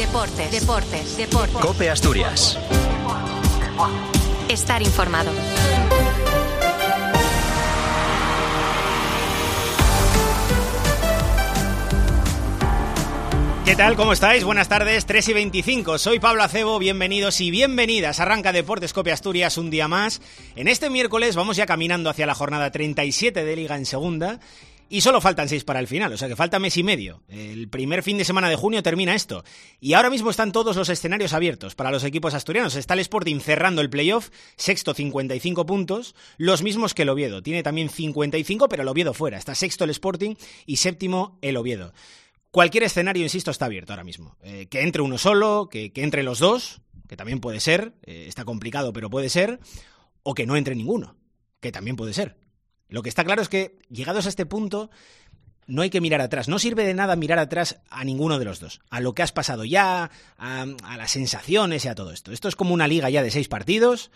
Deportes. COPE Asturias. Estar informado. ¿Qué tal? ¿Cómo estáis? Buenas tardes, 3:25. Soy Pablo Acebo, bienvenidos y bienvenidas. Arranca Deportes COPE Asturias un día más. En este miércoles vamos ya caminando hacia la jornada 37 de Liga en Segunda. Y solo faltan 6 para el final, o sea que falta mes y medio. El primer fin de semana de junio termina esto. Y ahora mismo están todos los escenarios abiertos para los equipos asturianos. Está el Sporting cerrando el playoff, sexto 55 puntos, los mismos que el Oviedo. Tiene también 55, pero el Oviedo fuera. Está sexto el Sporting y séptimo el Oviedo. Cualquier escenario, insisto, está abierto ahora mismo. Que entre uno solo, que entre los dos, que también puede ser, está complicado pero puede ser, o que no entre ninguno, que también puede ser. Lo que está claro es que, llegados a este punto, no hay que mirar atrás. No sirve de nada mirar atrás a ninguno de los dos. A lo que has pasado ya, a las sensaciones y a todo esto. Esto es como una liga ya de 6 partidos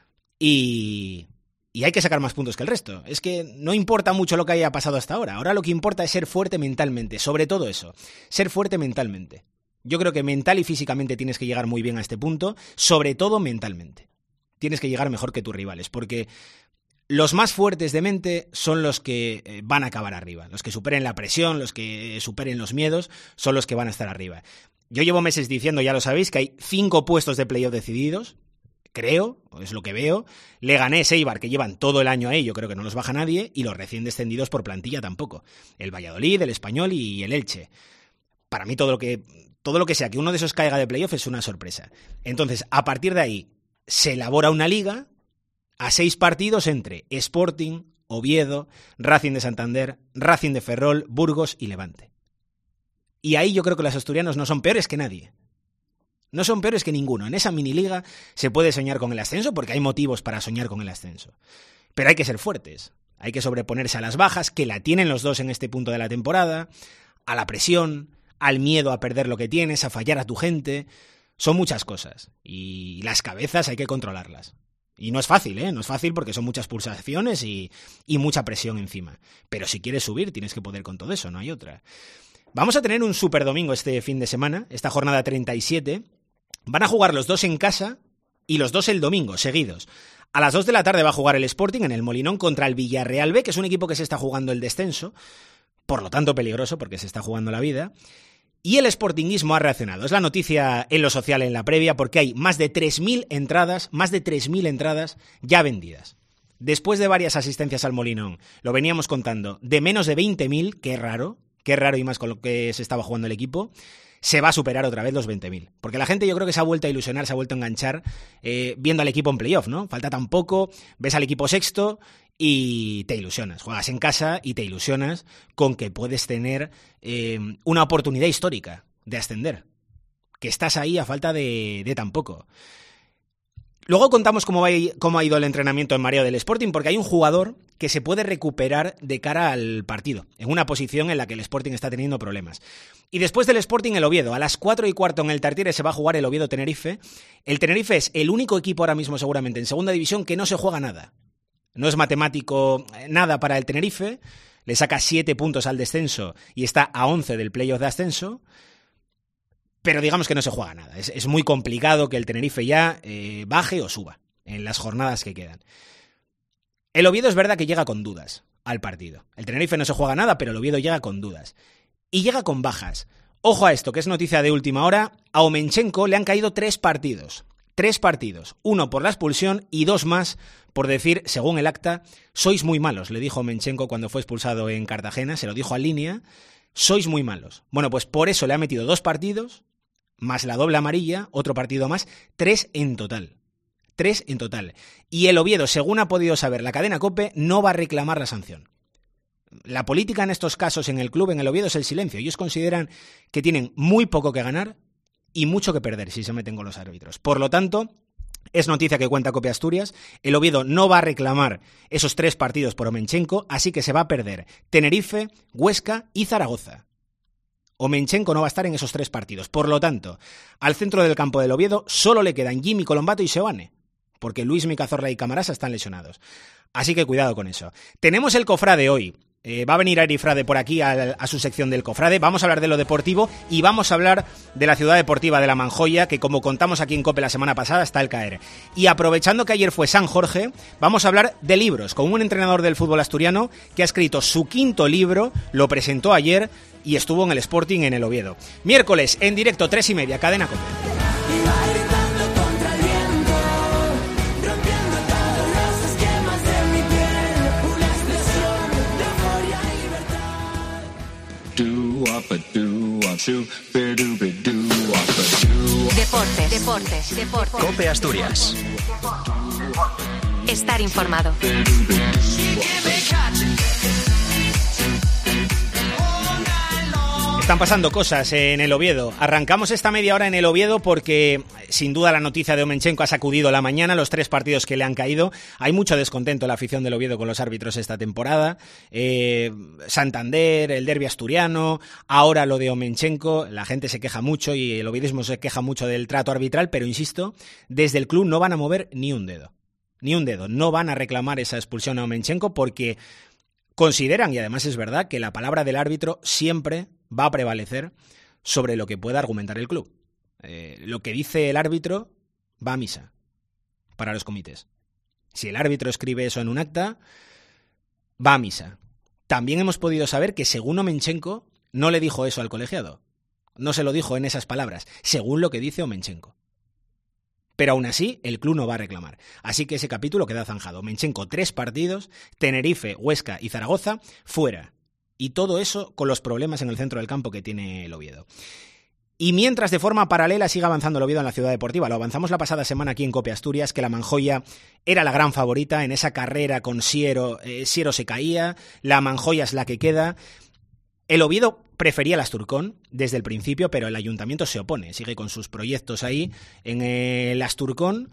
y hay que sacar más puntos que el resto. Es que no importa mucho lo que haya pasado hasta ahora. Ahora lo que importa es ser fuerte mentalmente. Sobre todo eso, ser fuerte mentalmente. Yo creo que mental y físicamente tienes que llegar muy bien a este punto. Sobre todo mentalmente. Tienes que llegar mejor que tus rivales, porque los más fuertes de mente son los que van a acabar arriba. Los que superen la presión, los que superen los miedos, son los que van a estar arriba. Yo llevo meses diciendo, ya lo sabéis, que hay 5 puestos de playoff decididos. Creo, es lo que veo. Leganés, Eibar, que llevan todo el año ahí, yo creo que no los baja nadie. Y los recién descendidos por plantilla tampoco. El Valladolid, el Español y el Elche. Para mí todo lo que sea que uno de esos caiga de playoff es una sorpresa. Entonces, a partir de ahí, se elabora una liga a 6 partidos entre Sporting, Oviedo, Racing de Santander, Racing de Ferrol, Burgos y Levante. Y ahí yo creo que los asturianos no son peores que nadie. No son peores que ninguno. En esa miniliga se puede soñar con el ascenso porque hay motivos para soñar con el ascenso. Pero hay que ser fuertes. Hay que sobreponerse a las bajas, que la tienen los dos en este punto de la temporada, a la presión, al miedo a perder lo que tienes, a fallar a tu gente. Son muchas cosas. Y las cabezas hay que controlarlas. Y no es fácil, No es fácil porque son muchas pulsaciones y mucha presión encima. Pero si quieres subir, tienes que poder con todo eso, no hay otra. Vamos a tener un super domingo este fin de semana, esta jornada 37. Van a jugar los dos en casa y los dos el domingo, seguidos. A las 2 de la tarde va a jugar el Sporting en el Molinón contra el Villarreal B, que es un equipo que se está jugando el descenso, por lo tanto peligroso porque se está jugando la vida. Y el sportinguismo ha reaccionado. Es la noticia en lo social en la previa porque hay más de 3.000 entradas ya vendidas. Después de varias asistencias al Molinón, lo veníamos contando, de menos de 20.000, qué raro y más con lo que se estaba jugando el equipo, se va a superar otra vez los 20.000. Porque la gente yo creo que se ha vuelto a ilusionar, se ha vuelto a enganchar viendo al equipo en playoff, ¿no? Falta tan poco, ves al equipo sexto y te ilusionas. Juegas en casa y te ilusionas con que puedes tener una oportunidad histórica de ascender. Que estás ahí a falta de tan poco. Luego contamos cómo ha ido el entrenamiento en mareo del Sporting, porque hay un jugador que se puede recuperar de cara al partido, en una posición en la que el Sporting está teniendo problemas. Y después del Sporting, el Oviedo. A las 4:15 en el Tartiere se va a jugar el Oviedo-Tenerife. El Tenerife es el único equipo ahora mismo seguramente en segunda división que no se juega nada. No es matemático nada para el Tenerife, le saca 7 puntos al descenso y está a 11 del playoff de ascenso. Pero digamos que no se juega nada. Es muy complicado que el Tenerife ya baje o suba en las jornadas que quedan. El Oviedo es verdad que llega con dudas al partido. El Tenerife no se juega nada, pero el Oviedo llega con dudas. Y llega con bajas. Ojo a esto, que es noticia de última hora. A Omenchenko le han caído 3 partidos. 3 partidos. 1 por la expulsión y 2 más por decir, según el acta, sois muy malos, le dijo Omenchenko cuando fue expulsado en Cartagena. Se lo dijo a Línea. Sois muy malos. Bueno, pues por eso le ha metido 2 partidos, más la doble amarilla, otro partido más, 3 en total. 3 en total. Y el Oviedo, según ha podido saber la cadena COPE, no va a reclamar la sanción. La política en estos casos en el club, en el Oviedo, es el silencio. Ellos consideran que tienen muy poco que ganar y mucho que perder si se meten con los árbitros. Por lo tanto, es noticia que cuenta COPE Asturias. El Oviedo no va a reclamar esos 3 partidos por Omenchenko, así que se va a perder Tenerife, Huesca y Zaragoza. Omenchenko no va a estar en esos 3 partidos. Por lo tanto, al centro del campo del Oviedo solo le quedan Jimmy Colombato y Seoane, porque Luismi Cazorla y Camarasa están lesionados. Así que cuidado con eso. Tenemos el cofrade hoy. Va a venir Eri Frade por aquí a su sección del Cofrade. Vamos a hablar de lo deportivo y vamos a hablar de la ciudad deportiva de La Manjoya, que como contamos aquí en COPE la semana pasada, está al caer. Y aprovechando que ayer fue San Jorge, vamos a hablar de libros, con un entrenador del fútbol asturiano que ha escrito su 5º libro, lo presentó ayer y estuvo en el Sporting en el Oviedo. Miércoles, en directo, 3:30, Cadena COPE. Deportes. COPE Asturias. Estar informado. Están pasando cosas en el Oviedo. Arrancamos esta media hora en el Oviedo porque, sin duda, la noticia de Omenchenko ha sacudido la mañana, los 3 partidos que le han caído. Hay mucho descontento en la afición del Oviedo con los árbitros esta temporada. Santander, el derbi asturiano, ahora lo de Omenchenko. La gente se queja mucho y el oviedismo se queja mucho del trato arbitral, pero insisto, desde el club no van a mover ni un dedo. Ni un dedo. No van a reclamar esa expulsión a Omenchenko porque consideran, y además es verdad, que la palabra del árbitro siempre va a prevalecer sobre lo que pueda argumentar el club. Lo que dice el árbitro va a misa para los comités. Si el árbitro escribe eso en un acta, va a misa. También hemos podido saber que, según Omenchenko, no le dijo eso al colegiado. No se lo dijo en esas palabras, según lo que dice Omenchenko. Pero aún así, el club no va a reclamar. Así que ese capítulo queda zanjado. Omenchenko, 3 partidos, Tenerife, Huesca y Zaragoza, fuera. Y todo eso con los problemas en el centro del campo que tiene el Oviedo. Y mientras, de forma paralela, sigue avanzando el Oviedo en la ciudad deportiva. Lo avanzamos la pasada semana aquí en COPE Asturias, que la Manjoya era la gran favorita en esa carrera con Siero. Siero se caía, la Manjoya es la que queda. El Oviedo prefería el Asturcón desde el principio, pero el ayuntamiento se opone. Sigue con sus proyectos ahí en el Asturcón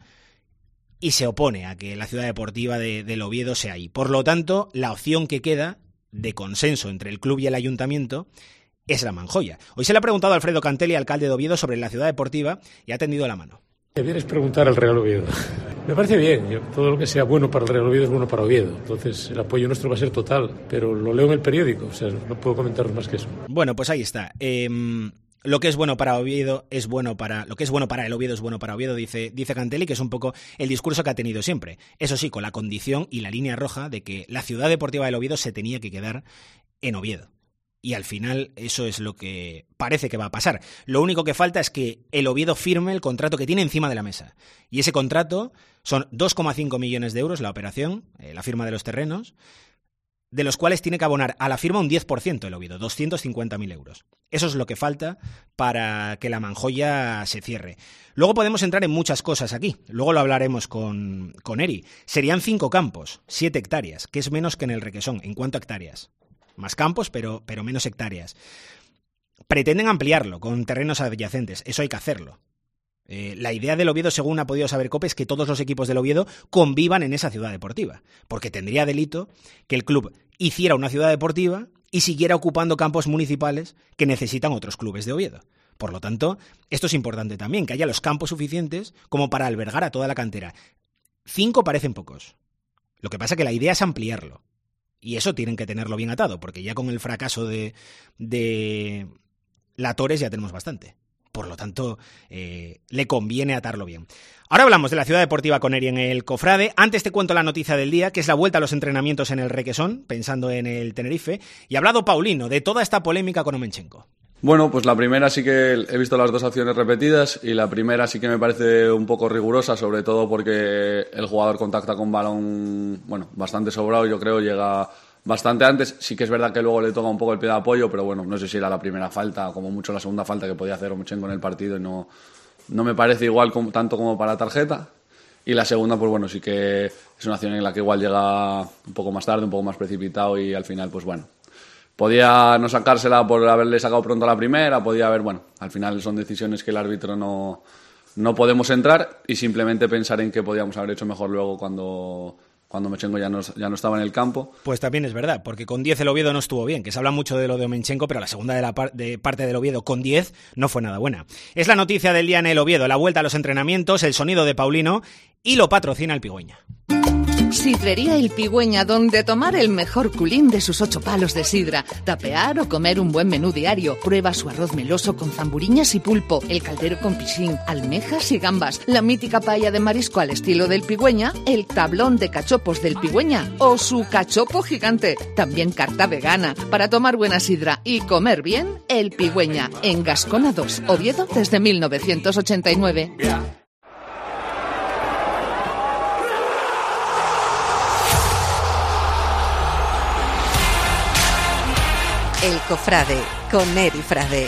y se opone a que la ciudad deportiva del Oviedo sea ahí. Por lo tanto, la opción que queda de consenso entre el club y el ayuntamiento es la Manjoya. Hoy se le ha preguntado a Alfredo Cantelli, alcalde de Oviedo, sobre la ciudad deportiva y ha tendido la mano. Debieras preguntar al Real Oviedo. Me parece bien, todo lo que sea bueno para el Real Oviedo es bueno para Oviedo. Entonces el apoyo nuestro va a ser total, pero lo leo en el periódico, o sea, no puedo comentaros más que eso. Bueno, pues ahí está. Lo que es bueno para Oviedo es bueno para... Lo que es bueno para el Oviedo es bueno para Oviedo, dice Cantelli, que es un poco el discurso que ha tenido siempre. Eso sí, con la condición y la línea roja de que la ciudad deportiva del Oviedo se tenía que quedar en Oviedo. Y al final eso es lo que parece que va a pasar. Lo único que falta es que el Oviedo firme el contrato que tiene encima de la mesa. Y ese contrato son 2,5 millones de euros la operación, la firma de los terrenos, de los cuales tiene que abonar a la firma un 10% el Oviedo, 250.000 euros. Eso es lo que falta para que la Manjoya se cierre. Luego podemos entrar en muchas cosas aquí. Luego lo hablaremos con Eri. Serían 5 campos, 7 hectáreas, que es menos que en el Requesón, en cuanto a hectáreas. Más campos, pero menos hectáreas. Pretenden ampliarlo con terrenos adyacentes. Eso hay que hacerlo. La idea del Oviedo, según ha podido saber COPE, es que todos los equipos del Oviedo convivan en esa ciudad deportiva. Porque tendría delito que el club hiciera una ciudad deportiva y siguiera ocupando campos municipales que necesitan otros clubes de Oviedo. Por lo tanto, esto es importante también, que haya los campos suficientes como para albergar a toda la cantera. 5 parecen pocos. Lo que pasa es que la idea es ampliarlo. Y eso tienen que tenerlo bien atado, porque ya con el fracaso de la Torres ya tenemos bastante. Por lo tanto, le conviene atarlo bien. Ahora hablamos de la ciudad deportiva con Eri en el Cofrade. Antes te cuento la noticia del día, que es la vuelta a los entrenamientos en el Requesón, pensando en el Tenerife. Y ha hablado Paulino de toda esta polémica con Omenchenko. Bueno, pues la primera sí que he visto las 2 acciones repetidas y la primera sí que me parece un poco rigurosa, sobre todo porque el jugador contacta con balón, bueno, bastante sobrado, yo creo, llega bastante antes. Sí que es verdad que luego le toca un poco el pie de apoyo, pero bueno, no sé si era la primera falta, como mucho la segunda falta que podía hacer Omenchenko en el partido y no me parece igual tanto como para tarjeta. Y la segunda, pues bueno, sí que es una acción en la que igual llega un poco más tarde, un poco más precipitado y al final, pues bueno, podía no sacársela por haberle sacado pronto la primera, podía haber, bueno, al final son decisiones que el árbitro no podemos entrar y simplemente pensar en que podíamos haber hecho mejor luego cuando Omenchenko ya no estaba en el campo. Pues también es verdad, porque con 10 el Oviedo no estuvo bien, que se habla mucho de lo de Omenchenko, pero la segunda de parte del Oviedo con 10 no fue nada buena. Es la noticia del día en el Oviedo, la vuelta a los entrenamientos, el sonido de Paulino y lo patrocina el Pigüeña. Sidrería El Pigüeña, donde tomar el mejor culín de sus 8 palos de sidra, tapear o comer un buen menú diario. Prueba su arroz meloso con zamburiñas y pulpo, el caldero con piscín, almejas y gambas, la mítica paella de marisco al estilo del Pigüeña, el tablón de cachopos del Pigüeña o su cachopo gigante. También carta vegana. Para tomar buena sidra y comer bien, El Pigüeña, en Gascona 2, Oviedo, desde 1989. El Cofrade, con Eri Frade.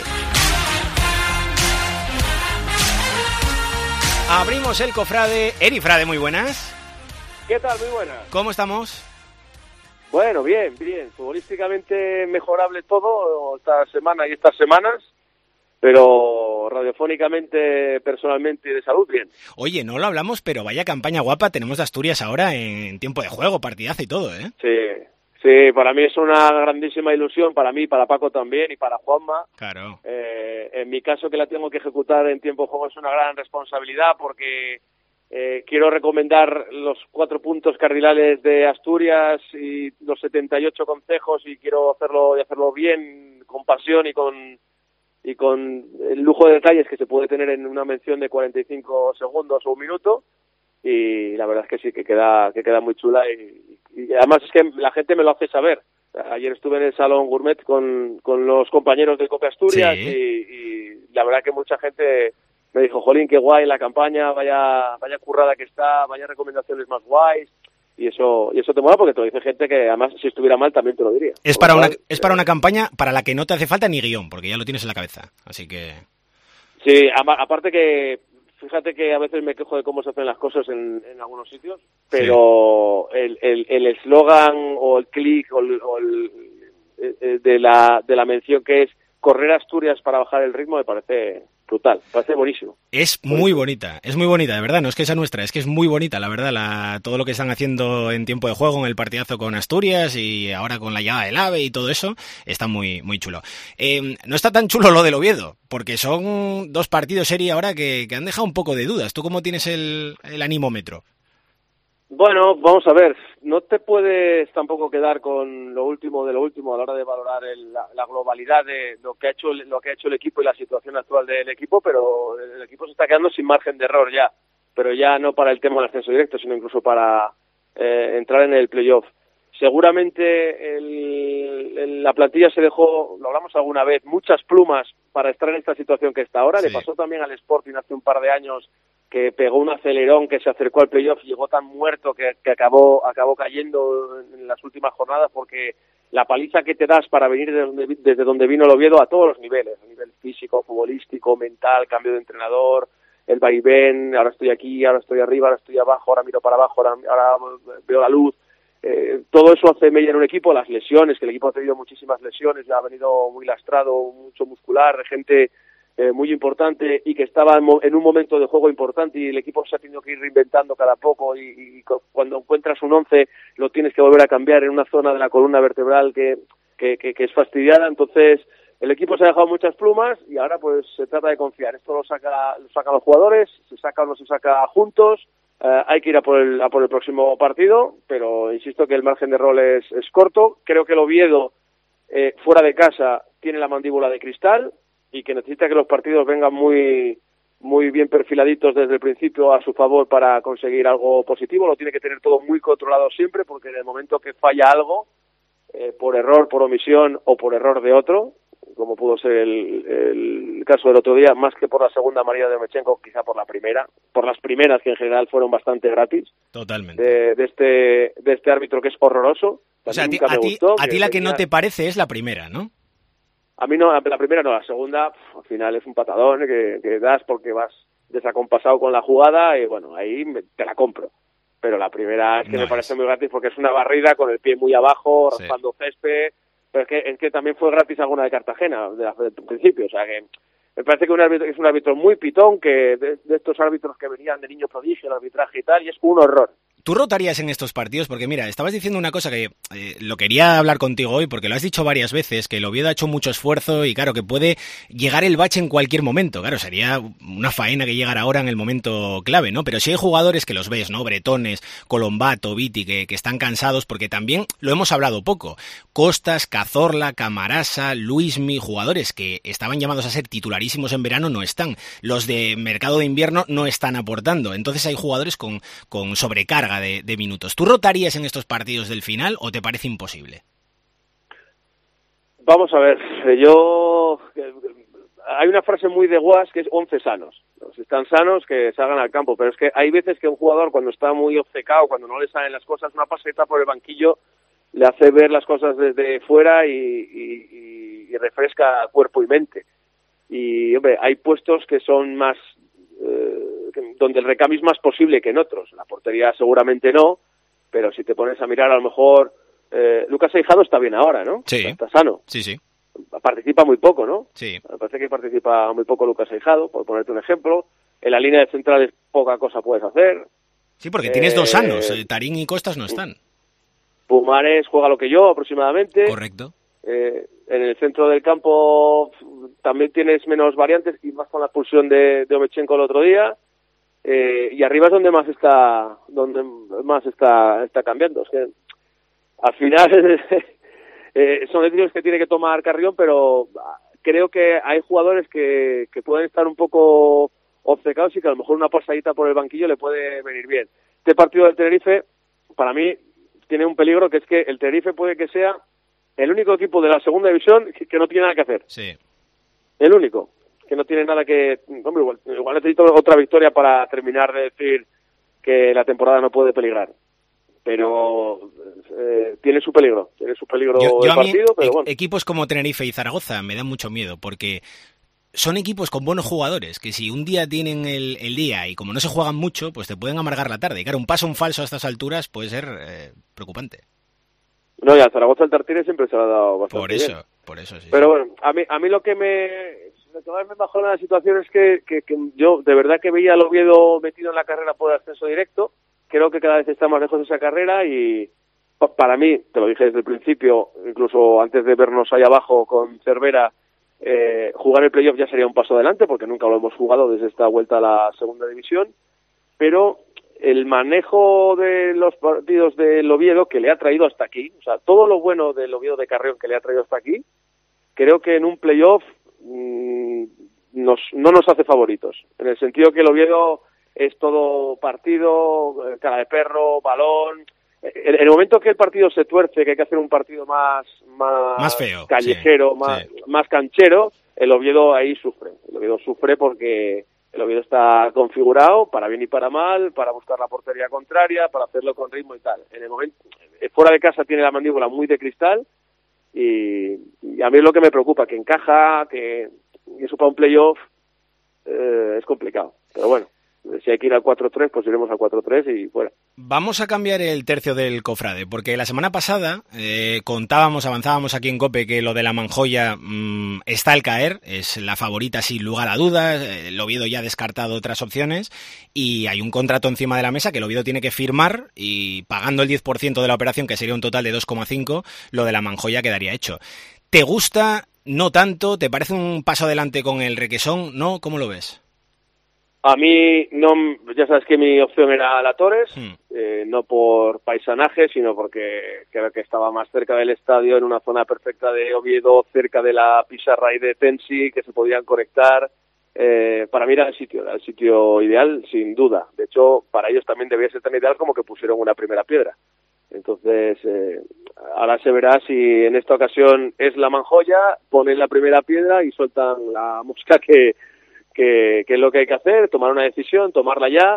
Abrimos el Cofrade. Eri Frade, muy buenas. ¿Qué tal? Muy buenas. ¿Cómo estamos? Bueno, bien. Futbolísticamente mejorable todo esta semana y estas semanas, pero radiofónicamente, personalmente y de salud, bien. Oye, no lo hablamos, pero vaya campaña guapa tenemos de Asturias ahora en tiempo de juego, partidazo y todo, ¿eh? Sí, para mí es una grandísima ilusión, para mí, para Paco también y para Juanma. Claro. En mi caso, que la tengo que ejecutar en tiempo de juego, es una gran responsabilidad porque quiero recomendar los 4 puntos cardinales de Asturias y los 78 concejos, y quiero hacerlo bien, con pasión y con el lujo de detalles que se puede tener en una mención de 45 segundos o un minuto. Y la verdad es que sí, que queda muy chula y además es que la gente me lo hace saber. Ayer estuve en el Salón Gourmet con los compañeros de Cope Asturias, sí. y la verdad que mucha gente me dijo, jolín, qué guay la campaña, vaya currada que está, vaya recomendaciones más guays. Y eso te mola porque te lo dice gente que además si estuviera mal también te lo diría. Es para una campaña para la que no te hace falta ni guión, porque ya lo tienes en la cabeza, así que... Sí, aparte que fíjate que a veces me quejo de cómo se hacen las cosas en algunos sitios, pero sí. El eslogan o el clic de la mención que es correr a Asturias para bajar el ritmo me parece brutal, me parece buenísimo. Es muy bonita, de verdad, no es que sea nuestra, es que es muy bonita, la verdad, todo lo que están haciendo en tiempo de juego, en el partidazo con Asturias y ahora con la llegada del AVE y todo eso, está muy, muy chulo. No está tan chulo lo del Oviedo, porque son 2 partidos serie ahora que han dejado un poco de dudas. ¿Tú cómo tienes el anímometro? Bueno, vamos a ver, no te puedes tampoco quedar con lo último de lo último a la hora de valorar la globalidad de lo que ha hecho el equipo y la situación actual del equipo, pero el equipo se está quedando sin margen de error ya, pero ya no para el tema del ascenso directo, sino incluso para entrar en el playoff. Seguramente la plantilla se dejó, lo hablamos alguna vez, muchas plumas para estar en esta situación que está ahora. Sí. Le pasó también al Sporting hace un par de años, que pegó un acelerón, que se acercó al playoff y llegó tan muerto que acabó cayendo en las últimas jornadas, porque la paliza que te das para venir desde donde vino el Oviedo a todos los niveles, a nivel físico, futbolístico, mental, cambio de entrenador, el vaivén, ahora estoy aquí, ahora estoy arriba, ahora estoy abajo, ahora miro para abajo, ahora veo la luz. Todo eso hace mella en un equipo, las lesiones, que el equipo ha tenido muchísimas lesiones, ha venido muy lastrado, mucho muscular, gente muy importante y que estaba en un momento de juego importante, y el equipo se ha tenido que ir reinventando cada poco, y cuando encuentras un 11 lo tienes que volver a cambiar en una zona de la columna vertebral que es fastidiada. Entonces el equipo se ha dejado muchas plumas y ahora pues se trata de confiar. Esto lo sacan los jugadores, se saca o no se saca juntos. Hay que ir a por el próximo partido, pero insisto que el margen de error es corto. Creo que el Oviedo fuera de casa tiene la mandíbula de cristal y que necesita que los partidos vengan muy muy bien perfiladitos desde el principio a su favor para conseguir algo positivo. Lo tiene que tener todo muy controlado siempre, porque en el momento que falla algo, por error, por omisión o por error de otro, como pudo ser el caso del otro día, más que por la segunda amarilla de Mechenko, quizá por la primera, por las primeras, que en general fueron bastante gratis. Totalmente. De este árbitro que es horroroso. O sea, a ti la que no te parece es la primera, ¿no? A mí no, la primera no, la segunda al final es un patadón que das porque vas desacompasado con la jugada y bueno, ahí te la compro. Pero la primera es que me parece muy gratis porque es una barrida con el pie muy abajo, raspando césped, pero es que también fue gratis alguna de Cartagena desde el principio, o sea que me parece que es un árbitro muy pitón, que de estos árbitros que venían de niño prodigio, el arbitraje y tal, y es un horror. ¿Tú rotarías en estos partidos? Porque mira, estabas diciendo una cosa que lo quería hablar contigo hoy, porque lo has dicho varias veces, que el Oviedo ha hecho mucho esfuerzo y claro, que puede llegar el bache en cualquier momento. Claro, sería una faena que llegara ahora en el momento clave, ¿no? Pero si hay jugadores que los ves, ¿no? Bretones, Colombato, Viti, que están cansados, porque también lo hemos hablado poco. Costas, Cazorla, Camarasa, Luismi, jugadores que estaban llamados a ser titularísimos en verano, no están. Los de mercado de invierno no están aportando. Entonces hay jugadores con sobrecarga de minutos. ¿Tú rotarías en estos partidos del final o te parece imposible? Vamos a ver, hay una frase muy de Guas que es 11 sanos. Si están sanos, que salgan al campo, pero es que hay veces que un jugador cuando está muy obcecado, cuando no le salen las cosas, una pasadita por el banquillo le hace ver las cosas desde fuera y refresca cuerpo y mente. Y, hombre, hay puestos que son más donde el recambio es más posible que en otros. La portería seguramente no, pero si te pones a mirar, a lo mejor Lucas Aijado está bien ahora, ¿no? Sí. Está sano. Sí. Participa muy poco, ¿no? Sí. Me parece que participa muy poco Lucas Aijado, por ponerte un ejemplo. En la línea de centrales poca cosa puedes hacer. Sí, porque tienes dos sanos, Tarín y Costas no están. Pumares juega lo que yo, aproximadamente. Correcto. En el centro del campo también tienes menos variantes y más con la expulsión de Omechenko el otro día. Y arriba es donde más está cambiando. Es que al final son decisiones que tiene que tomar Carrión, pero creo que hay jugadores que pueden estar un poco obcecados y que a lo mejor una pasadita por el banquillo le puede venir bien. Este partido del Tenerife, para mí, tiene un peligro, que es que el Tenerife puede que sea el único equipo de la segunda división que no tiene nada que hacer. Sí. El único, que no tiene nada que... Hombre, igual necesito otra victoria para terminar de decir que la temporada no puede peligrar. Pero tiene su peligro yo el partido, pero bueno. Equipos como Tenerife y Zaragoza me dan mucho miedo, porque son equipos con buenos jugadores, que si un día tienen el día y como no se juegan mucho, pues te pueden amargar la tarde. Y claro, un paso en falso a estas alturas puede ser preocupante. No, y a Zaragoza el Tartines siempre se lo ha dado bastante bien. Por eso, sí. Pero bueno, a mí lo que me bajó en la situación es que yo de verdad que veía al Oviedo metido en la carrera por el ascenso directo. Creo que cada vez está más lejos de esa carrera y para mí, te lo dije desde el principio, incluso antes de vernos ahí abajo con Cervera, jugar el playoff ya sería un paso adelante porque nunca lo hemos jugado desde esta vuelta a la segunda división, pero el manejo de los partidos del Oviedo que le ha traído hasta aquí, o sea, todo lo bueno del Oviedo de Carrión que le ha traído hasta aquí, creo que en un playoff no nos hace favoritos, en el sentido que el Oviedo es todo partido, cara de perro, balón. En el momento que el partido se tuerce, que hay que hacer un partido más feo, callejero, sí. más canchero, el Oviedo ahí sufre. El Oviedo sufre porque el Oviedo está configurado para bien y para mal, para buscar la portería contraria, para hacerlo con ritmo y tal. En el momento, fuera de casa tiene la mandíbula muy de cristal y a mí es lo que me preocupa, que encaja, que eso para un playoff es complicado. Pero bueno, si hay que ir al 4-3, pues iremos al 4-3 y fuera. Vamos a cambiar el tercio del cofrade, porque la semana pasada avanzábamos aquí en COPE que lo de la Manjoya está al caer, es la favorita sin lugar a dudas, el Oviedo ya ha descartado otras opciones y hay un contrato encima de la mesa que el Oviedo tiene que firmar y pagando el 10% de la operación, que sería un total de 2,5, lo de la Manjoya quedaría hecho. ¿Te gusta? ¿No tanto? ¿Te parece un paso adelante con el Requesón? ¿No? ¿Cómo lo ves? A mí, no, ya sabes que mi opción era la Torres, no por paisanaje, sino porque creo que estaba más cerca del estadio, en una zona perfecta de Oviedo, cerca de la pizarra y de Tensi, que se podían conectar. Para mí era el sitio ideal, sin duda. De hecho, para ellos también debía ser tan ideal como que pusieron una primera piedra. Entonces, ahora se verá si en esta ocasión es la Manjoya, ponen la primera piedra y sueltan la mosca que es lo que hay que hacer, tomar una decisión, tomarla ya.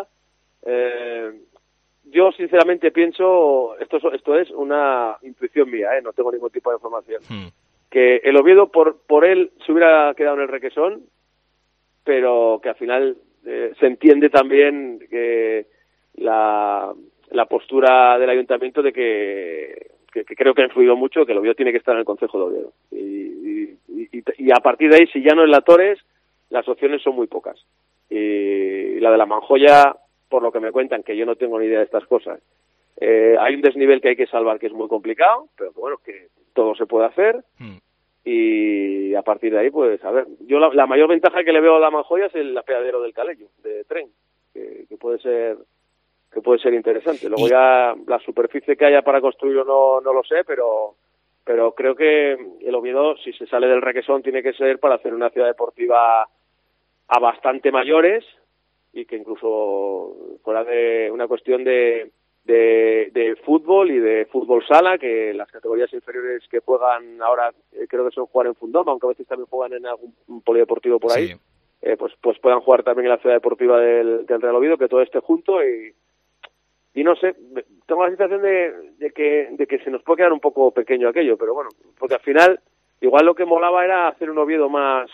Yo sinceramente pienso, esto es una intuición mía, no tengo ningún tipo de información, que el Oviedo por él se hubiera quedado en el Requesón, pero que al final se entiende también que la postura del ayuntamiento de que creo que ha influido mucho, que el Oviedo tiene que estar en el Concejo de Oviedo. Y a partir de ahí, si ya no es la Torres, las opciones son muy pocas. Y la de la Manjoya, por lo que me cuentan, que yo no tengo ni idea de estas cosas, hay un desnivel que hay que salvar que es muy complicado, pero bueno, que todo se puede hacer. Y a partir de ahí, pues, a ver, yo la mayor ventaja que le veo a la Manjoya es el apeadero del Calello, de tren, que puede ser interesante. Luego ya la superficie que haya para construirlo no lo sé, pero creo que el Oviedo, si se sale del Requesón, tiene que ser para hacer una ciudad deportiva a bastante mayores, y que incluso fuera de una cuestión de fútbol y de fútbol sala, que las categorías inferiores que juegan ahora creo que son jugar en Fundoma, aunque a veces también juegan en algún polideportivo por ahí, sí. Pues puedan jugar también en la ciudad deportiva del Real Oviedo, que todo esté junto, y no sé, tengo la sensación de que se nos puede quedar un poco pequeño aquello, pero bueno, porque al final igual lo que molaba era hacer un Oviedo más,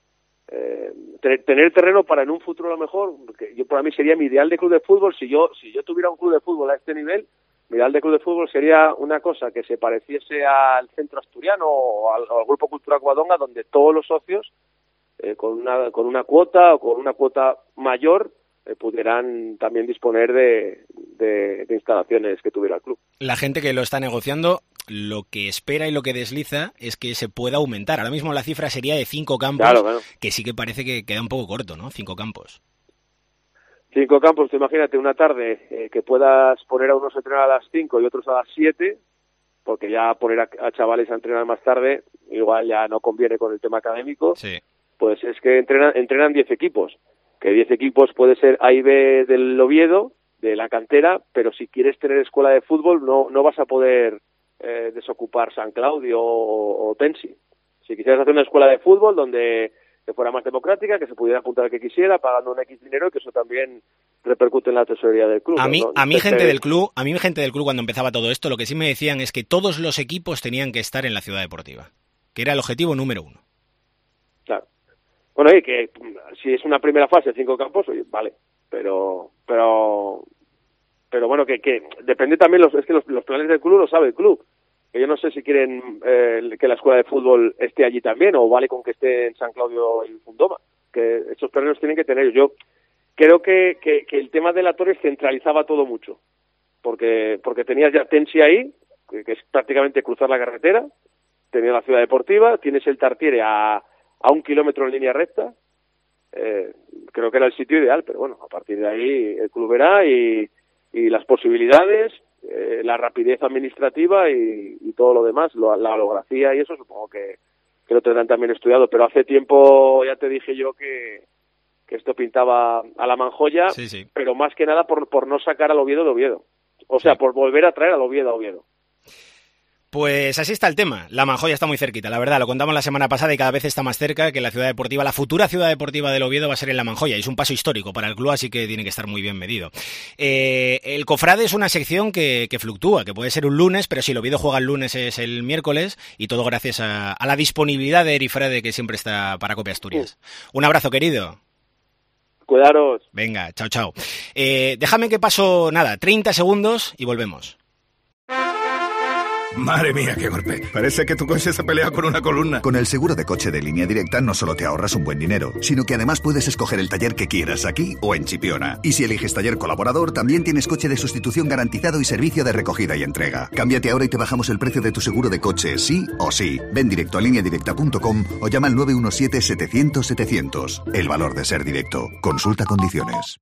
tener terreno para en un futuro a lo mejor, que yo para mí sería mi ideal de club de fútbol. Si yo tuviera un club de fútbol a este nivel, mi ideal de club de fútbol sería una cosa que se pareciese al Centro Asturiano o al Grupo Cultural Covadonga, donde todos los socios con una cuota o con una cuota mayor pudieran también disponer de instalaciones que tuviera el club. La gente que lo está negociando, lo que espera y lo que desliza es que se pueda aumentar. Ahora mismo la cifra sería de 5 campos, claro. Que sí que parece que queda un poco corto, ¿no? 5 campos. 5 campos, tú imagínate una tarde que puedas poner a unos a entrenar a las 5 y otros a las 7, porque ya poner a chavales a entrenar más tarde igual ya no conviene con el tema académico. Sí. Pues es que entrenan 10 equipos, que 10 equipos puede ser A y B del Oviedo, de la cantera, pero si quieres tener escuela de fútbol no vas a poder desocupar San Claudio o Tensi. Si quisieras hacer una escuela de fútbol donde fuera más democrática, que se pudiera apuntar al que quisiera, pagando un X dinero, y que eso también repercute en la tesorería del club. A mí gente del club cuando empezaba todo esto, lo que sí me decían es que todos los equipos tenían que estar en la ciudad deportiva, que era el objetivo número 1. Claro. Bueno, y que si es una primera fase, 5 campos, oye, vale, pero bueno, que depende también, los planes del club lo sabe el club. Que yo no sé si quieren que la escuela de fútbol esté allí también, o vale con que esté en San Claudio y Fundoma, que esos terrenos tienen que tener. Yo creo que el tema de la Torres centralizaba todo mucho, porque tenías ya Tensi ahí, que es prácticamente cruzar la carretera, tenías la ciudad deportiva, tienes el Tartiere a 1 kilómetro en línea recta, creo que era el sitio ideal, pero bueno, a partir de ahí el club verá y las posibilidades, la rapidez administrativa y todo lo demás, la holografía y eso supongo que lo tendrán también estudiado, pero hace tiempo ya te dije yo que esto pintaba a la Manjoya, sí. Pero más que nada por no sacar al Oviedo de Oviedo, o sea, por volver a traer al Oviedo a Oviedo. Pues así está el tema. La Manjoya está muy cerquita, la verdad. Lo contamos la semana pasada y cada vez está más cerca, que la ciudad deportiva, la futura ciudad deportiva del Oviedo va a ser en la Manjoya. Es un paso histórico para el club, así que tiene que estar muy bien medido. El Cofrade es una sección que fluctúa, que puede ser un lunes, pero si el Oviedo juega el lunes es el miércoles, y todo gracias a la disponibilidad de Eri Frade, que siempre está para Cope Asturias. Un abrazo, querido. Cuidaros. Venga, chao, chao. Déjame que paso, 30 segundos y volvemos. Madre mía, qué golpe. Parece que tu coche se pelea con una columna. Con el seguro de coche de Línea Directa no solo te ahorras un buen dinero, sino que además puedes escoger el taller que quieras aquí o en Chipiona. Y si eliges taller colaborador, también tienes coche de sustitución garantizado y servicio de recogida y entrega. Cámbiate ahora y te bajamos el precio de tu seguro de coche, sí o sí. Ven directo a lineadirecta.com o llama al 917-700-700. El valor de ser directo. Consulta condiciones.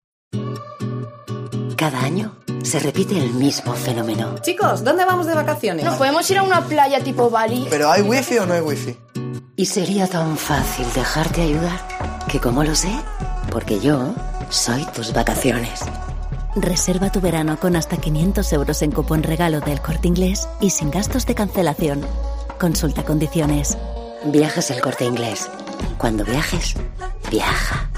Cada año se repite el mismo fenómeno. Chicos, ¿dónde vamos de vacaciones? ¿Nos podemos ir a una playa tipo Bali? ¿Pero hay wifi o no hay wifi? Y sería tan fácil dejarte ayudar que, ¿cómo lo sé? Porque yo soy tus vacaciones. Reserva tu verano con hasta 500 euros en cupón regalo del Corte Inglés y sin gastos de cancelación. Consulta condiciones. Viajes El Corte Inglés. Cuando viajes, viaja.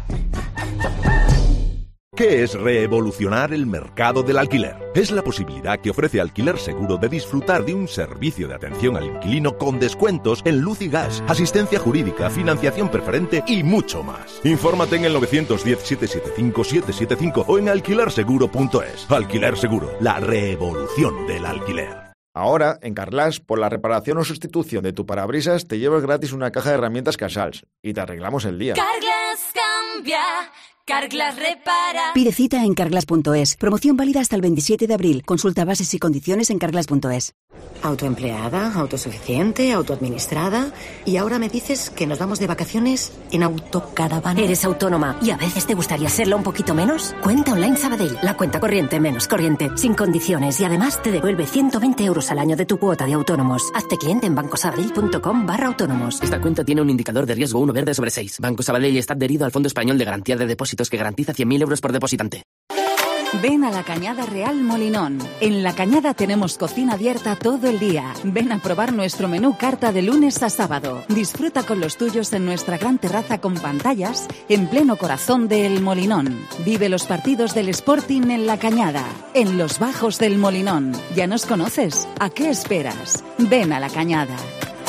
¿Qué es revolucionar el mercado del alquiler? Es la posibilidad que ofrece Alquiler Seguro de disfrutar de un servicio de atención al inquilino con descuentos en luz y gas, asistencia jurídica, financiación preferente y mucho más. Infórmate en el 910-775-775 o en alquilerseguro.es. Alquiler Seguro, la revolución del alquiler. Ahora, en Carglass, por la reparación o sustitución de tu parabrisas, te llevas gratis una caja de herramientas Casals y te arreglamos el día. Carglass cambia. Carglass repara. Pide cita en carglass.es. Promoción válida hasta el 27 de abril. Consulta bases y condiciones en carglass.es. Autoempleada, autosuficiente, autoadministrada. Y ahora me dices que nos vamos de vacaciones en autocaravana. ¿Eres autónoma y a veces te gustaría serlo un poquito menos? Cuenta Online Sabadell. La cuenta corriente menos corriente, sin condiciones y además te devuelve 120 euros al año de tu cuota de autónomos. Hazte cliente en bancosabadell.com/autónomos. Esta cuenta tiene un indicador de riesgo 1 verde sobre 6. Banco Sabadell está adherido al Fondo Español de Garantía de Depósitos que garantiza 100.000 euros por depositante. Ven a la Cañada Real Molinón. En la Cañada tenemos cocina abierta todo el día. Ven a probar nuestro menú carta de lunes a sábado. Disfruta con los tuyos en nuestra gran terraza con pantallas en pleno corazón del Molinón. Vive los partidos del Sporting en la Cañada, en los bajos del Molinón. ¿Ya nos conoces? ¿A qué esperas? Ven a la Cañada.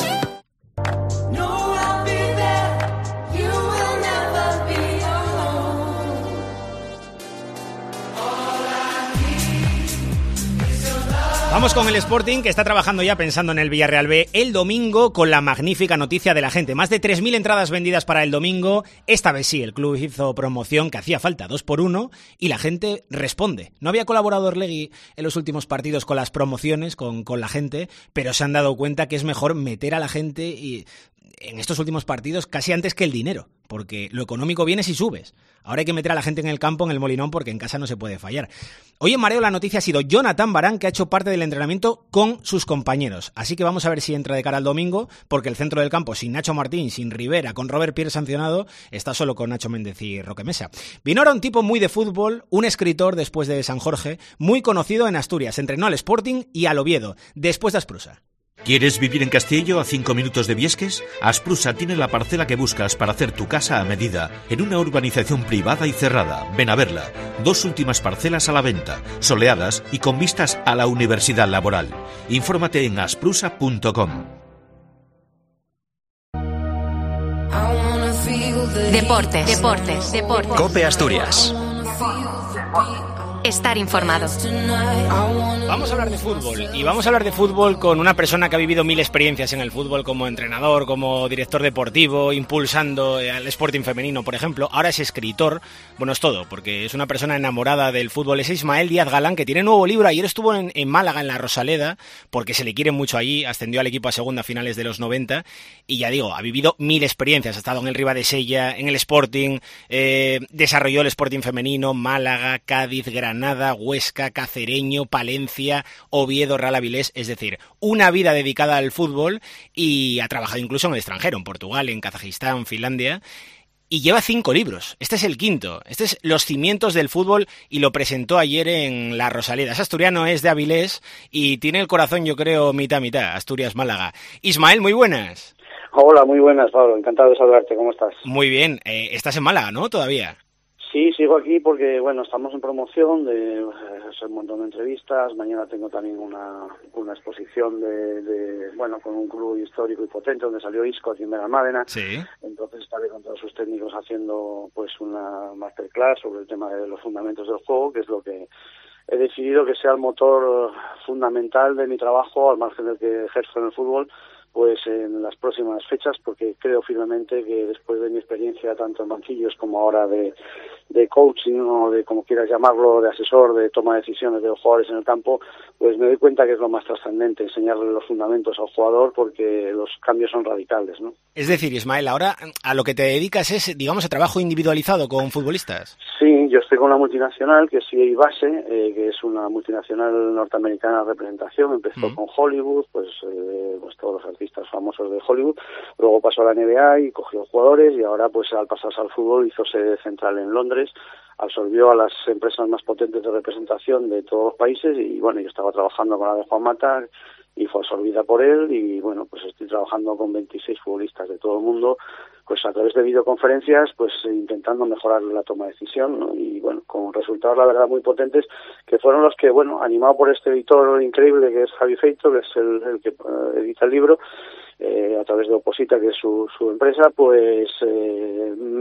Vamos con el Sporting, que está trabajando ya pensando en el Villarreal B el domingo con la magnífica noticia de la gente. Más de 3.000 entradas vendidas para el domingo. Esta vez sí, el club hizo promoción, que hacía falta 2x1, y la gente responde. No había colaborado Orlegui en los últimos partidos con las promociones, con la gente, pero se han dado cuenta que es mejor meter a la gente y en estos últimos partidos casi antes que el dinero, porque lo económico viene si subes. Ahora hay que meter a la gente en el campo, en el Molinón, porque en casa no se puede fallar. Hoy en Mareo la noticia ha sido Jonathan Barán, que ha hecho parte del entrenamiento con sus compañeros. Así que vamos a ver si entra de cara al domingo, porque el centro del campo, sin Nacho Martín, sin Rivera, con Robert Pierre sancionado, está solo con Nacho Méndez y Roque Mesa. Vino ahora un tipo muy de fútbol, un escritor después de San Jorge, muy conocido en Asturias. Entrenó al Sporting y al Oviedo, después de Asprusa. ¿Quieres vivir en Castillo, a 5 minutos de Viesques? Asprusa tiene la parcela que buscas para hacer tu casa a medida, en una urbanización privada y cerrada. Ven a verla. 2 últimas parcelas a la venta, soleadas y con vistas a la universidad laboral. Infórmate en asprusa.com. Deportes. COPE Asturias. Estar informado. Vamos a hablar de fútbol, y vamos a hablar de fútbol con una persona que ha vivido 1000 experiencias en el fútbol, como entrenador, como director deportivo, impulsando al Sporting femenino, por ejemplo. Ahora es escritor. Bueno, es todo, porque es una persona enamorada del fútbol. Es Ismael Díaz Galán, que tiene nuevo libro. Ayer estuvo en Málaga, en la Rosaleda, porque se le quiere mucho allí. Ascendió al equipo a segunda a finales de los 90, y ya digo, ha vivido 1000 experiencias. Ha estado en el Ribadesella, en el Sporting, desarrolló el Sporting femenino, Málaga, Cádiz, Granada, Huesca, Cacereño, Palencia, Oviedo, Real Avilés. Es decir, una vida dedicada al fútbol, y ha trabajado incluso en el extranjero, en Portugal, en Kazajistán, Finlandia, y lleva 5 libros. Este es el quinto. Este es Los cimientos del fútbol, y lo presentó ayer en la Rosaleda. Es asturiano, es de Avilés y tiene el corazón, yo creo, mitad, Asturias-Málaga. Ismael, muy buenas. Hola, muy buenas, Pablo. Encantado de saludarte. ¿Cómo estás? Muy bien. Estás en Málaga, ¿no? Todavía. Sí, sigo aquí porque, bueno, estamos en promoción de un montón de entrevistas. Mañana tengo también una exposición bueno, con un club histórico y potente donde salió Isco aquí en Benalmádena. Sí. Entonces estaré con todos sus técnicos haciendo pues una masterclass sobre el tema de los fundamentos del juego, que es lo que he decidido que sea el motor fundamental de mi trabajo, al margen del que ejerzo en el fútbol, pues en las próximas fechas, porque creo firmemente que después de mi experiencia tanto en banquillos como ahora de coaching, o de como quieras llamarlo, de asesor, de toma de decisiones de los jugadores en el campo, pues me doy cuenta que es lo más trascendente, enseñarle los fundamentos al jugador, porque los cambios son radicales, ¿no? Es decir, Ismael, ahora a lo que te dedicas es, digamos, a trabajo individualizado con futbolistas. Sí, yo estoy con una multinacional que es CA Base, que es una multinacional norteamericana de representación. Empezó con Hollywood, pues todos los artistas famosos de Hollywood. Luego pasó a la NBA y cogió jugadores, y ahora pues al pasarse al fútbol hizo sede central en Londres, absorbió a las empresas más potentes de representación de todos los países, y bueno, yo estaba trabajando con la de Juan Mata y fue absorbida por él, y bueno, pues estoy trabajando con 26 futbolistas de todo el mundo, pues a través de videoconferencias, pues intentando mejorar la toma de decisión, ¿no? Y bueno, con resultados la verdad muy potentes, que fueron los que, bueno, animado por este editor increíble que es Javi Feito, que es el que edita el libro, a través de Oposita, que es su empresa, pues me impulsó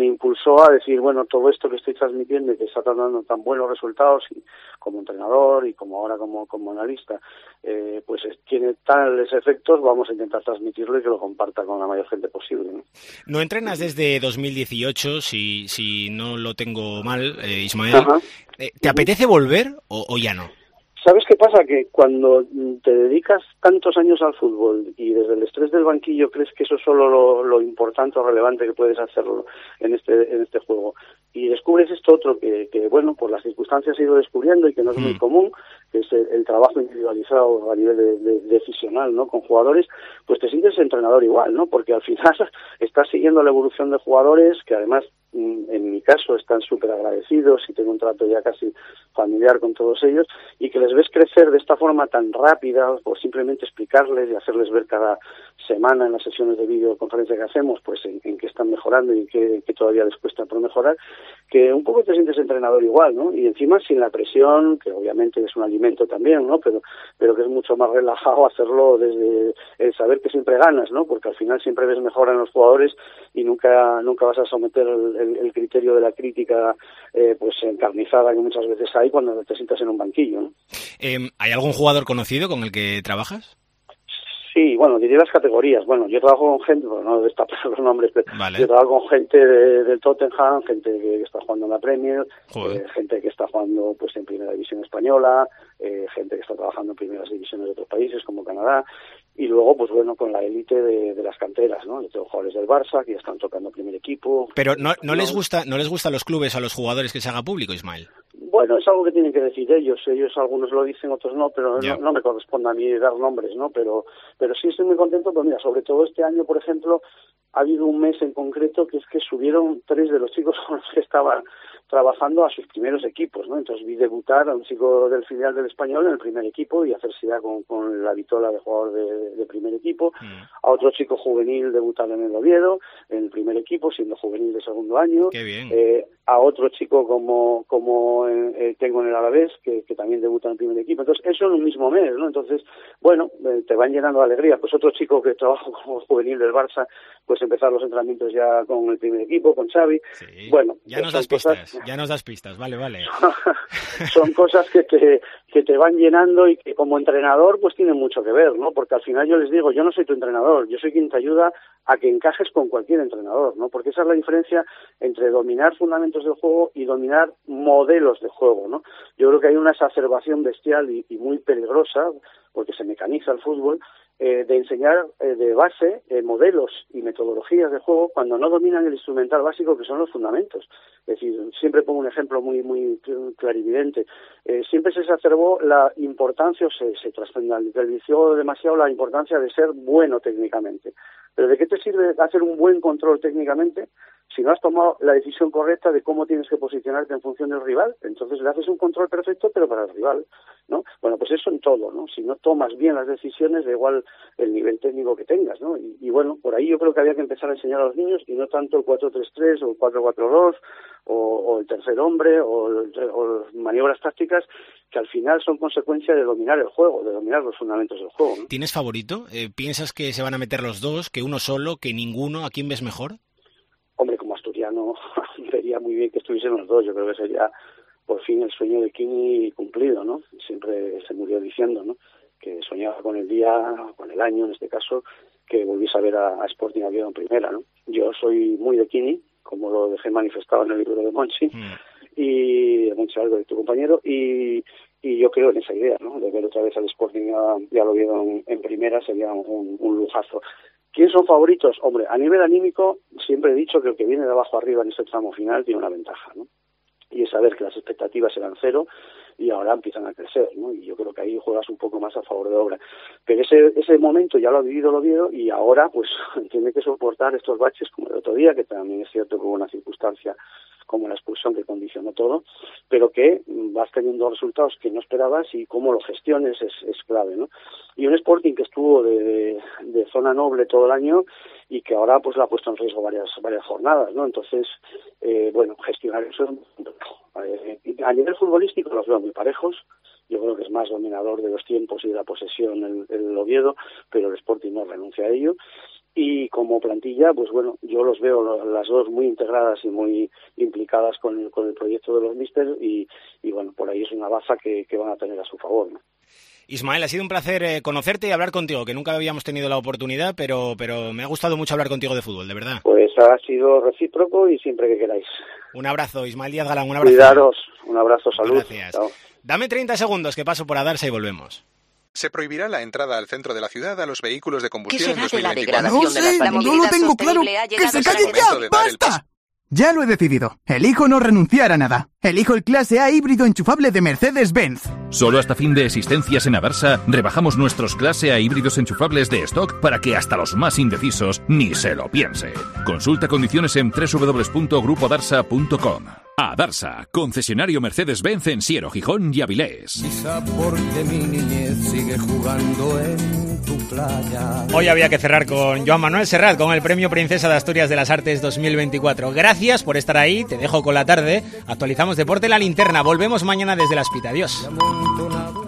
pasó a decir, bueno, todo esto que estoy transmitiendo y que está dando tan buenos resultados y como entrenador y como ahora como analista, pues tiene tales efectos, vamos a intentar transmitirlo y que lo comparta con la mayor gente posible, ¿no? No entrenas desde 2018, si no lo tengo mal, Ismael. ¿Te apetece volver o ya no? ¿Sabes qué pasa? Que cuando te dedicas tantos años al fútbol y desde el estrés del banquillo crees que eso es solo lo importante o relevante que puedes hacerlo en este juego, y descubres esto otro que bueno, por las circunstancias he ido descubriendo y que no es muy común, que es el trabajo individualizado a nivel de decisional, ¿no?, con jugadores, pues te sientes entrenador igual, ¿no? Porque al final estás siguiendo la evolución de jugadores que además, en mi caso, están súper agradecidos y tengo un trato ya casi familiar con todos ellos, y que les ves crecer de esta forma tan rápida, por simplemente explicarles y hacerles ver cada semana en las sesiones de videoconferencia que hacemos, pues en qué están mejorando y en qué todavía les cuesta por mejorar, que un poco te sientes entrenador igual, ¿no? Y encima sin la presión, que obviamente es un alimento también, ¿no? Pero que es mucho más relajado hacerlo desde el saber que siempre ganas, ¿no? Porque al final siempre ves mejora en los jugadores y nunca vas a someter el criterio de la crítica pues encarnizada que muchas veces hay cuando te sientas en un banquillo, ¿no? ¿Hay algún jugador conocido con el que trabajas? Sí, bueno, diría las categorías. Bueno, yo trabajo con gente, bueno, no destapar los nombres, pero yo trabajo con gente del Tottenham, gente que está jugando en la Premier, gente que está jugando pues en Primera División Española, gente que está trabajando en primeras divisiones de otros países como Canadá, y luego, pues bueno, con la élite de las canteras, ¿no? Yo tengo jugadores del Barça que ya están tocando primer equipo. Pero no les gusta a los clubes, a los jugadores, que se haga público, Ismael. Bueno, es algo que tienen que decir ellos algunos lo dicen, otros no, pero no me corresponde a mí dar nombres, ¿no? Pero sí estoy muy contento, pues mira, sobre todo este año, por ejemplo, ha habido un mes en concreto que es que subieron 3 de los chicos con los que estaban trabajando a sus primeros equipos, ¿no? Entonces vi debutar a un chico del filial del Español en el primer equipo y hacerse ya con la vitola de jugador de primer equipo, a otro chico juvenil debutar en el Oviedo, en el primer equipo, siendo juvenil de segundo año. Qué bien. A otro chico como tengo en el Alavés, que también debuta en el primer equipo. Entonces, eso en un mismo mes, ¿no? Entonces, bueno, te van llenando de alegría. Pues otro chico que trabaja como juvenil del Barça, pues empezar los entrenamientos ya con el primer equipo, con Xavi. Sí. Bueno, ya nos das pistas, vale. Son cosas que te van llenando y que como entrenador pues tienen mucho que ver, ¿no? Porque al final yo les digo, yo no soy tu entrenador, yo soy quien te ayuda a que encajes con cualquier entrenador, ¿no? Porque esa es la diferencia entre dominar fundamentos del juego y dominar modelos de juego, ¿no? Yo creo que hay una exacerbación bestial y muy peligrosa, porque se mecaniza el fútbol, de enseñar de base modelos y metodologías de juego cuando no dominan el instrumental básico, que son los fundamentos. Es decir, siempre pongo un ejemplo muy clarividente. Siempre se exacerbó la importancia, o se trascendental demasiado la importancia de ser bueno técnicamente. Pero ¿de qué te sirve hacer un buen control técnicamente si no has tomado la decisión correcta de cómo tienes que posicionarte en función del rival? Entonces le haces un control perfecto, pero para el rival, ¿no? Bueno, pues eso en todo, ¿no? Si no tomas bien las decisiones, da igual el nivel técnico que tengas, ¿no? Y bueno, por ahí yo creo que había que empezar a enseñar a los niños, y no tanto el 4-3-3 o el 4-4-2 o el tercer hombre o maniobras tácticas, que al final son consecuencia de dominar el juego, de dominar los fundamentos del juego, ¿no? ¿Tienes favorito? ¿Piensas que se van a meter los dos, que uno solo, que ninguno? ¿A quién ves mejor? Hombre, como asturiano vería muy bien que estuviesen los dos. Yo creo que sería por fin el sueño de Kini cumplido, ¿no? Siempre se murió diciendo, ¿no?, que soñaba con el día, con el año en este caso, que volviese a ver a Sporting Oviedo en primera, ¿no? Yo soy muy de Kini, como lo dejé manifestado en el libro de Monchi, y de Monchi Algo, de tu compañero, y yo creo en esa idea, ¿no?, de ver otra vez al Sporting ya lo vieron en primera, sería un lujazo. ¿Quién son favoritos? Hombre, a nivel anímico siempre he dicho que el que viene de abajo arriba en este tramo final tiene una ventaja, ¿no? Y es saber que las expectativas eran 0 y ahora empiezan a crecer, ¿no? Y yo creo que ahí juegas un poco más a favor de obra. Pero ese momento ya lo ha vivido el Oviedo y ahora pues tiene que soportar estos baches como el otro día, que también es cierto que hubo una circunstancia como la expulsión que condicionó todo, pero que vas teniendo resultados que no esperabas y cómo lo gestiones es clave, ¿no? Y un Sporting que estuvo de zona noble todo el año y que ahora pues la ha puesto en riesgo varias jornadas, ¿no? Entonces, bueno, gestionar eso es muy complejo. A nivel futbolístico los veo muy parejos. Yo creo que es más dominador de los tiempos y de la posesión el Oviedo, pero el Sporting no renuncia a ello. y como plantilla, pues bueno, yo los veo las dos muy integradas y muy implicadas con el proyecto de los místers y bueno, por ahí es una baza que van a tener a su favor, ¿no? Ismael, ha sido un placer conocerte y hablar contigo, que nunca habíamos tenido la oportunidad, pero me ha gustado mucho hablar contigo de fútbol, de verdad. Pues ha sido recíproco y siempre que queráis. Un abrazo, Ismael Díaz Galán, un abrazo. Cuidaros, un abrazo, salud. Gracias. Chao. Dame 30 segundos que paso por Adarsa y volvemos. Se prohibirá la entrada al centro de la ciudad a los vehículos de combustión en 2024. No sé, no lo tengo claro. ¡Que se callen ya! ¡Basta! Ya lo he decidido. Elijo no renunciar a nada. Elijo el clase A híbrido enchufable de Mercedes-Benz. Solo hasta fin de existencias en Adarsa rebajamos nuestros clase A híbridos enchufables de stock para que hasta los más indecisos ni se lo piensen. Consulta condiciones en www.grupodarsa.com. Adarsa, concesionario Mercedes-Benz en Siero, Gijón y Avilés. Quizá porque mi niñez sigue jugando en tu playa. Hoy había que cerrar con Joan Manuel Serrat, con el Premio Princesa de Asturias de las Artes 2024. Gracias por estar ahí, te dejo con la tarde. Actualizamos Deporte La Linterna. Volvemos mañana desde las Pita. Adiós.